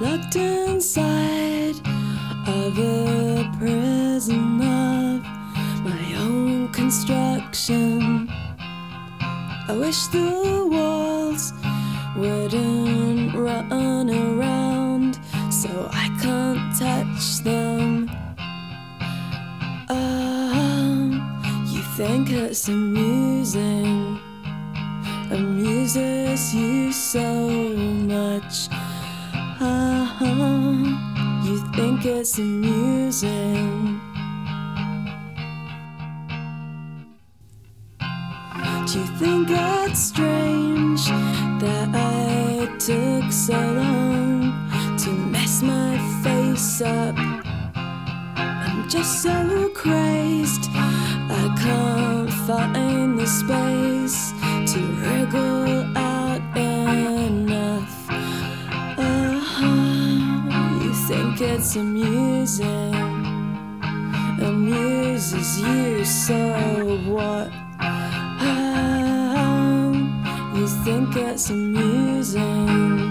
locked inside of a prison of my own construction. I wish the walls wouldn't run around so I can't touch them. You think it's amusing, amuses you so much. You think it's amusing. Do you think it's strange that I took so long to mess my face up? I'm just so crazed, I can't find the space to wriggle out enough. You think it's amusing, amuses you, so what? You think it's amusing.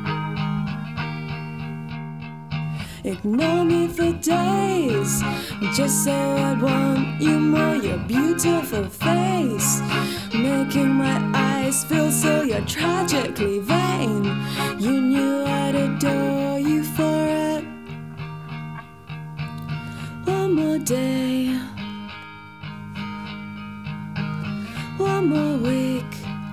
Ignore me for days, just so I'd want you more. Your beautiful face, making my eyes feel so you're tragically vain. You knew I'd adore you for it. One more day, one more week.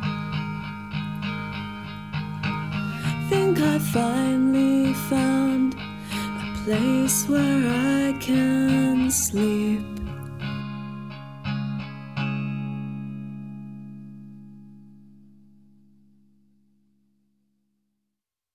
Think I finally found a place where I can sleep.